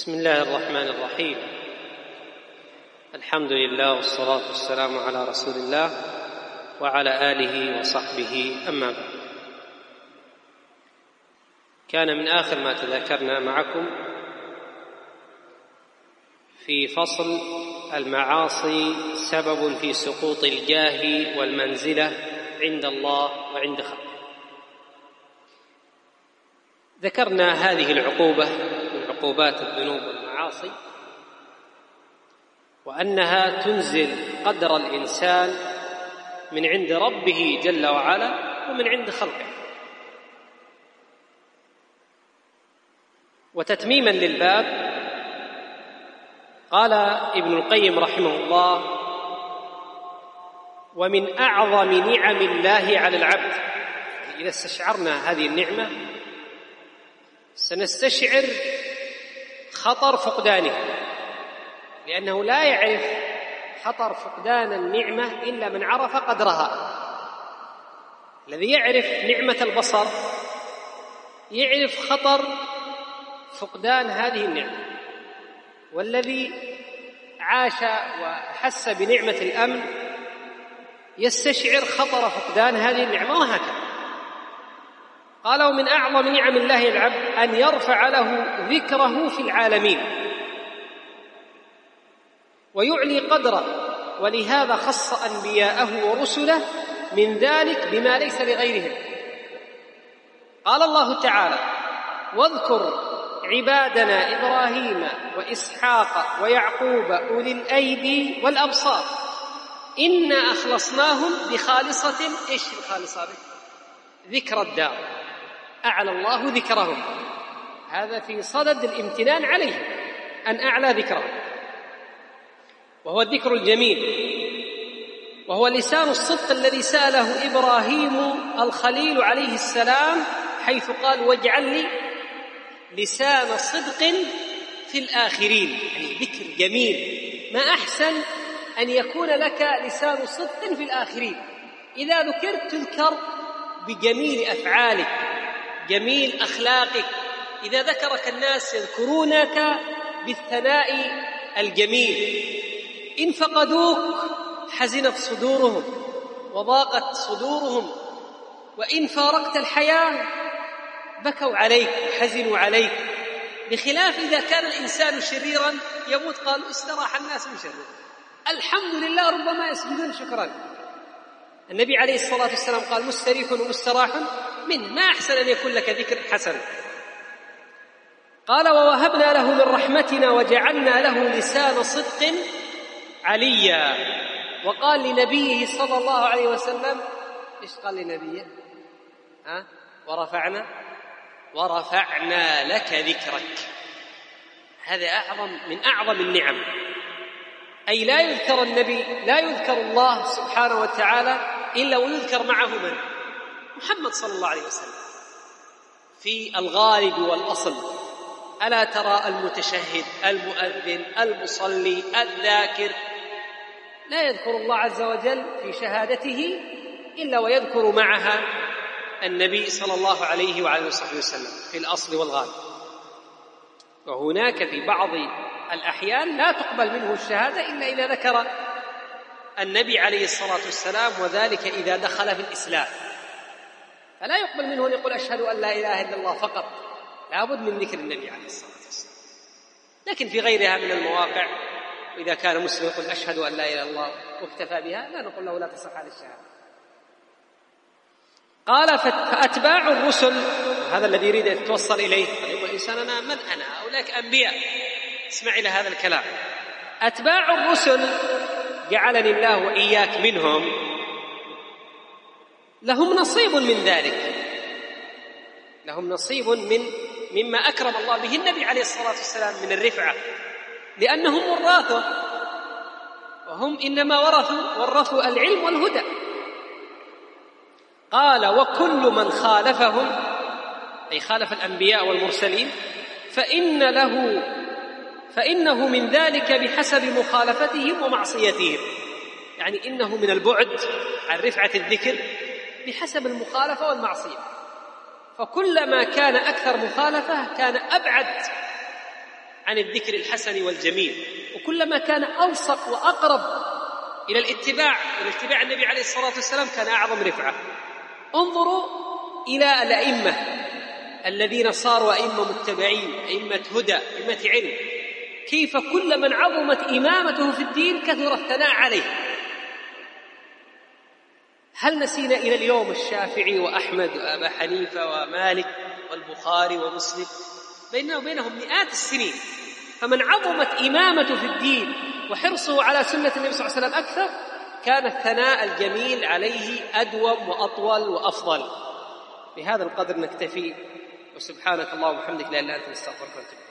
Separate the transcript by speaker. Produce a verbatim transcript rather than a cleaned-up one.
Speaker 1: بسم الله الرحمن الرحيم. الحمد لله والصلاة والسلام على رسول الله وعلى آله وصحبه، أما بعد. كان من آخر ما تذكرنا معكم في فصل المعاصي سبب في سقوط الجاه والمنزلة عند الله وعند خلقه. ذكرنا هذه العقوبة من عقوبات الذنوب والمعاصي، وأنها تنزل قدر الإنسان من عند ربه جل وعلا ومن عند خلقه. وتتميما للباب قال ابن القيم رحمه الله: ومن أعظم نعم الله على العبد. إذا استشعرنا هذه النعمة سنستشعر خطر فقدانها، لأنه لا يعرف خطر فقدان النعمة إلا من عرف قدرها. الذي يعرف نعمة البصر يعرف خطر فقدان هذه النعمة، والذي عاش وحس بنعمة الأمن يستشعر خطر فقدان هذه النعمة، وهكذا. قال: ومن أعظم نعم الله العبد أن يرفع له ذكره في العالمين ويعلي قدره، ولهذا خص أنبياءه ورسله من ذلك بما ليس لغيرهم. قال الله تعالى: واذكر عبادنا إبراهيم وإسحاق ويعقوب أولي الأيدي والأبصار إنا أخلصناهم بخالصة. إيش الخالصة؟ ذكر الدار، أعلى الله ذكرهم. هذا في صدد الامتنان عليه أن أعلى ذكرهم، وهو الذكر الجميل، وهو لسان الصدق الذي سأله إبراهيم الخليل عليه السلام حيث قال: واجعل لي لسان صدق في الآخرين. يعني ذكر جميل، ما أحسن أن يكون لك لسان صدق في الآخرين. إذا ذكرت تذكر بجميل أفعالك، جميل أخلاقك. إذا ذكرك الناس يذكرونك بالثناء الجميل. إن فقدوك حزنت صدورهم وضاقت صدورهم، وإن فارقت الحياة بكوا عليك وحزنوا عليك. بخلاف إذا كان الإنسان شريرا يموت قال: استراح الناس من شره، الحمد لله، ربما يسجدون شكرا. النبي عليه الصلاة والسلام قال: مستريح ومستراح منه. ما أحسن أن يكون لك ذكر حسن. قال: ووهبنا له من رحمتنا وجعلنا له لسان صدق عليا. وقال لنبيه صلى الله عليه وسلم: إيش قال لنبيه؟ ها؟ ورفعنا ورفعنا لك ذكرك. هذا أعظم من أعظم النعم. أي لا يذكر النبي، لا يذكر الله سبحانه وتعالى إلا ويذكر معه من؟ محمد صلى الله عليه وسلم في الغالب والأصل. ألا ترى المتشهد المؤذن المصلي الذاكر لا يذكر الله عز وجل في شهادته إلا ويذكر معها النبي صلى الله عليه وعلى وصحبه وسلم في الأصل والغالب. وهناك في بعض الأحيان لا تقبل منه الشهادة إلا إذا ذكر النبي عليه الصلاة والسلام، وذلك إذا دخل في الإسلام، فلا يقبل منه أن يقول: أشهد أن لا إله إلا الله فقط، لابد من ذكر النبي عليه الصلاة والسلام. لكن في غيرها من المواقع، وإذا كان مسلم يقول: أشهد أن لا إله إلا الله واكتفى بها، لا نقول له لا تصح على الشهادة. قال: فأتباع الرسل، هذا الذي يريد أن يتوصل إليه. يقول الإنسان: أنا من أنا؟ أولئك أنبياء. اسمع إلى هذا الكلام. أتباع الرسل جعلني الله وإياك منهم، لهم نصيب من ذلك، لهم نصيب من مما أكرم الله به النبي عليه الصلاة والسلام من الرفعة، لأنهم وراثه، وهم إنما ورثوا ورثوا العلم والهدى. قال: وكل من خالفهم، أي خالف الأنبياء والمرسلين، فإن له فإنه من ذلك بحسب مخالفتهم ومعصيتهم. يعني إنه من البعد عن رفعة الذكر بحسب المخالفة والمعصية. فكلما كان أكثر مخالفة كان أبعد عن الذكر الحسن والجميل، وكلما كان ألصق وأقرب إلى الاتباع إلى اتباع النبي عليه الصلاة والسلام كان أعظم رفعة. انظروا إلى الأئمة الذين صاروا أئمة متبعين، أئمة هدى، أئمة علم، كيف كل من عظمت إمامته في الدين كثر الثناء عليه. هل نسينا إلى اليوم الشافعي وأحمد وأبا حنيفة ومالك والبخاري ومسلم؟ بيننا وبينهم مئات السنين، فمن عظمت إمامته في الدين وحرصه على سنة النبي صلى الله عليه وسلم أكثر كان الثناء الجميل عليه أدوم وأطول وأفضل. بهذا القدر نكتفي، وسبحانك اللهم وبحمدك لا إله إلا أنت نستغفرك ونتوب إليك.